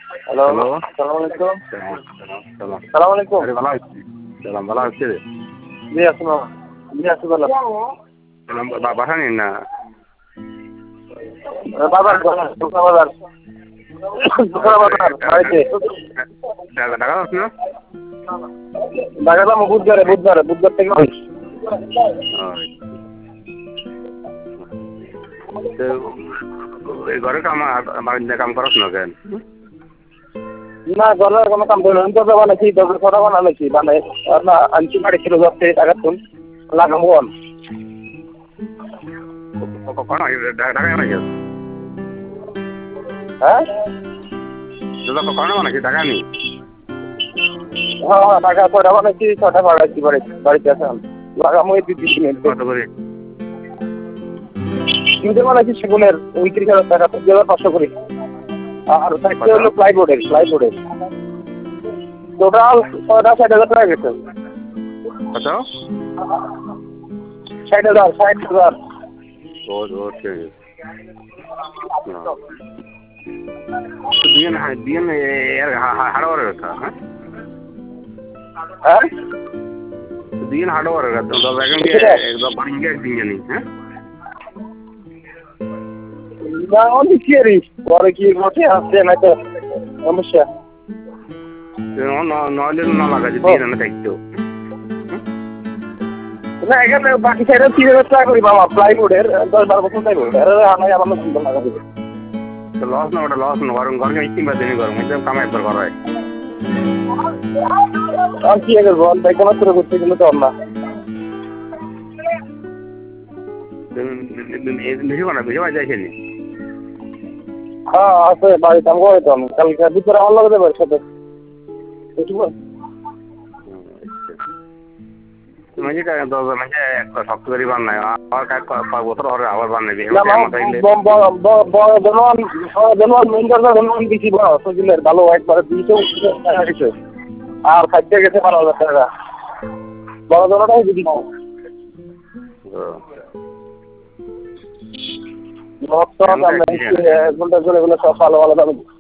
Hello, hello. আসসালামু আলাইকুম। সালাম। সালাম আলাইকুম। আরে ভালো আছি। সালাম ভালো আছে রে। জি আসসালাম। জি আছি ভালো। সালাম বাসা নিন না। বাজার ঢোকা বাজার। ঢোকা বাজার বাড়িতে। ঢাকা যাস না? ঢাকা যাবো বুধবার থেকে। তো এই ঘরে কাম করস না কেন? না ঘরের কোনো কাম করি না। আমি তো বানাইছি, দরকার করা বানাইছি বানাই না আনছি বাড়ি ছিল যাচ্ছে টাকা তুন লাগাবো অন। ঢাকায় নাকি? হ্যাঁ? কখনো নাকি ঢাকা নি? হ্যাঁ টাকা কয়টা বানাইছি, 6টা বাড়াইছি বাড়িতে আছে লাগাবো এই 2-3 দিন। কত করে? কিন্তু বানাইছি সেগুনের 29,000 টাকা, 2,500 করে। আর সাইডে হলো প্লাইবোর্ডের টোটাল 60,000 টাকা গেছে। কত? 60,000। ওকে। দিন হাড় কথা হ্যাঁ হ্যাঁ দিন হাড় কথা একদম বাড়িয়ে একদিন জানি হ্যাঁ না অনেক কি রে পরে কি ঘটে আসছে না তো সমস্যা নইলে না লাগা যে দিন না থাকতো না এখানে বাকি সাইডে 3,000 টাকা করি বাবা প্লাইবোর্ডের 10-12 বছর প্লাইবোর্ড আনাই আমার সুন্দর লাগা দিবে লস না ওটা লস না গরম গরম স্টিম বাজে গরম একদম কামাই একবার করা হয় আর কি আগে বল ভাই কোন করে করতে গেলে তো না বেশি বাজে আসেনি হ্যাঁ আছে বাড়িতে আমি করে তো কালকে ভিতরে আমার লাগে দেবে সাথে ঠিক আছে মানে একটা সফটওয়্যারই বানায় আর কয়েক বছর ধরে আবার বানাবি ভালো একবার 200 টাকা গেছে আর খাদ্য গেছে 12,000 টাকা বড় জনটাই যদি ঘন্টা করে সব ভালো ভালো দাম